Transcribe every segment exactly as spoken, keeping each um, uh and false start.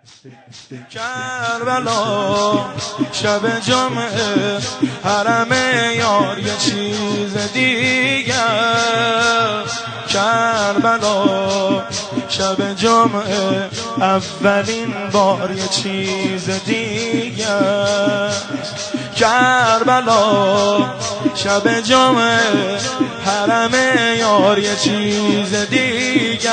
کربلا شب جمعه حرم یار یه چیز دیگه. کربلا شب جمعه اولین بار یه چیز دیگه. کربلا شب جمعه حرم یار یه چیز دیگه.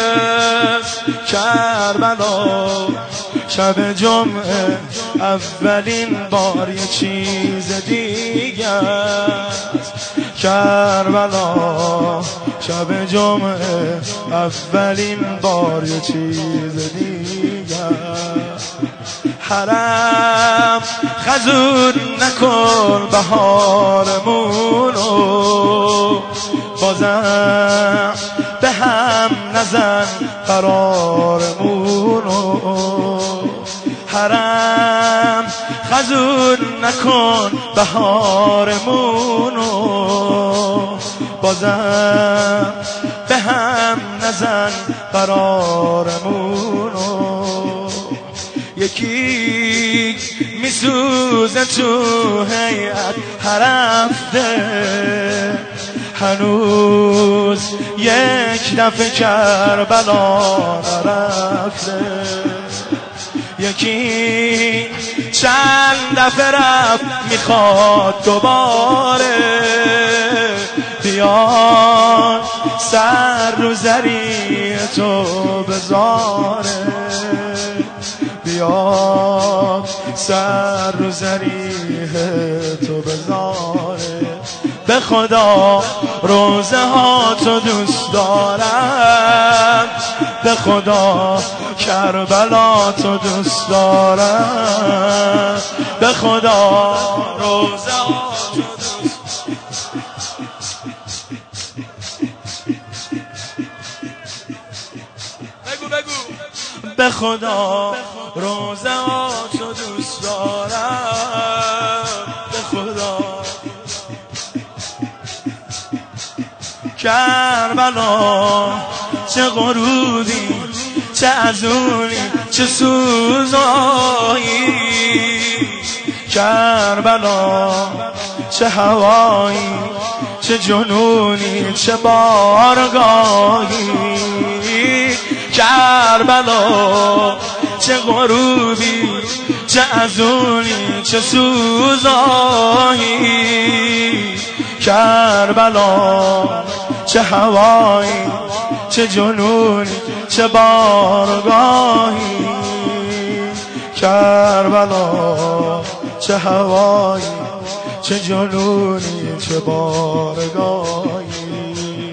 کربلا شب جمعه اولین بار یه چیز دیگه. کربلا شب جمعه اولین بار یه چیز دیگه. حرم خزون نکن بهارمونو، بازم به هم نزن قرارمونو. حرم خزون نکن بهارمونو، بازم به هم نزن قرارمونو. یکی میسوزه تو هیئت هرفته، هنوز یک دفعه کربلا نرفته. یکی چند دفعه رفت میخواد دوباره، بیاد سر رو زری تو بذاره. بیاد سر رو زریح تو بذاره. به خدا روزه ها تو دوست دارم، به خدا کربلا تو دوست دارم، به خدا روزه ها تو دوست بگو بگو به خدا روزه ها تو دوست دارم، به خدا. کربلا چه غروبی، چه ازونی، چه سوزایی. کربلا چه هوایی، چه جنونی، چه بارگاهی. کربلا چه غروبی، چه ازونی، چه سوزایی. کربلا چه هوایی، چه جنونی، چه بارگاهی. کربلا چه هوایی، چه جنونی، چه بارگاهی.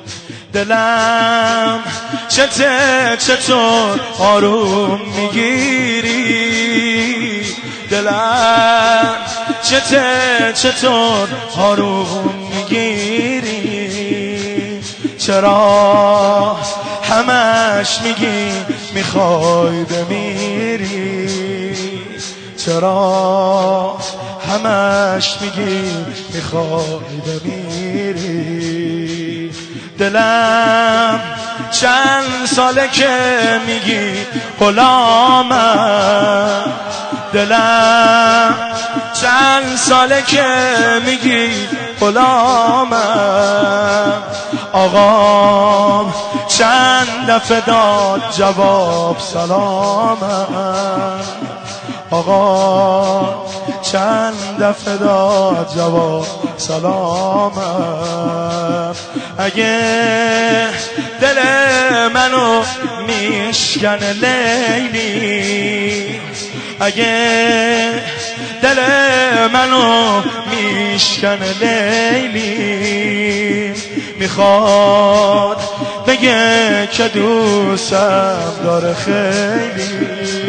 دلم چته چطور آروم میگیری، دلم چته چطور آروم میگیری. چرا همش میگی میخوای بمیری، چرا همش میگی میخوای بمیری. دلم چند ساله که میگی غلامم، دلم چند ساله که میگی غلامم. آقام چند دفعه داد جواب سلامم، آقا چند دفعه داد جواب سلامم. اگه دل منو میشکنه لیلی، اگه دل منو میشکنه لیلی، میخواد بگه که دوستم داره خیلی،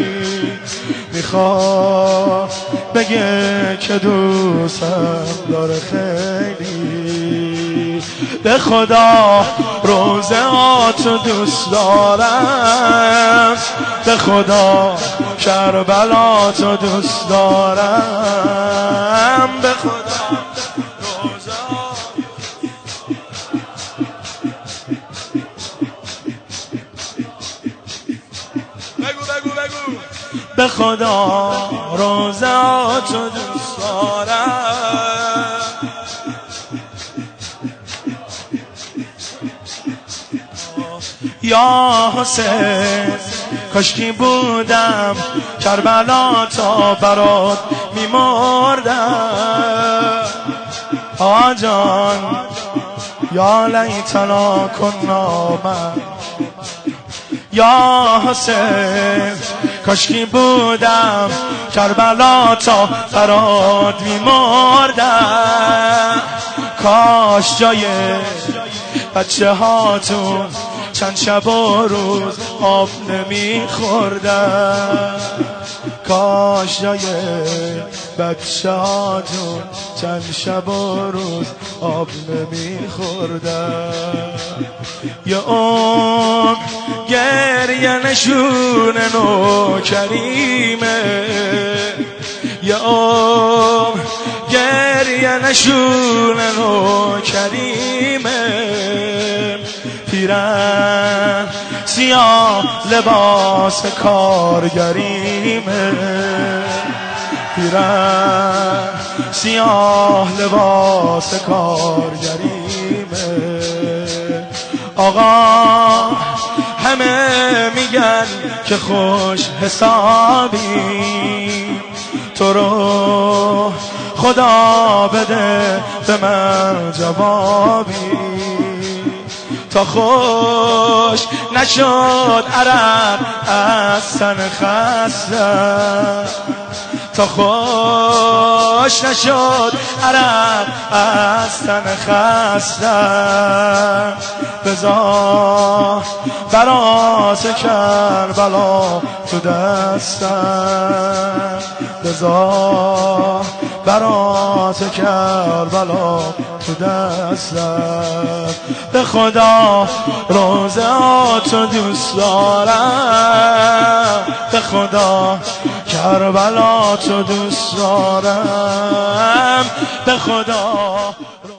میخواد بگه که دوستم داره خیلی. به خدا روزه ها تو دوست دارم، به خدا کربلا تو دوست دارم، به خدا روزه ها. بگو بگو بگو به خدا روزاتو دوست دارم. یا حسین کاشکی بودم کربلا تا برات میمردم. آجان یا لیتنا کنا من. یا حسین کاشکی بودم کربلا تا برات میمردم. کاش جای بچه هاتون چند شب و روز آب نمیخوردن. کاش جای بچه هاتون چند شب و روز آب نمیخوردن. یه عمر گریه نشون نو کریمه. یه عمر گریه نشون نو کریمه. پیرن سیاه لباس کارگریمه. پیرن سیاه لباس کارگریمه. آقا همه میگن که خوش حسابی، تو رو خدا بده به من جوابی. تا خوش نشد عرق از تن خستم. تا خوش نشد عرق از تن خستم. بذار براس کربلا تو دستم. بذار براس کربلا تو دستم. به خدا روزاتو دوست دارم. به خدا کربلا تو دوست دارم. به خدا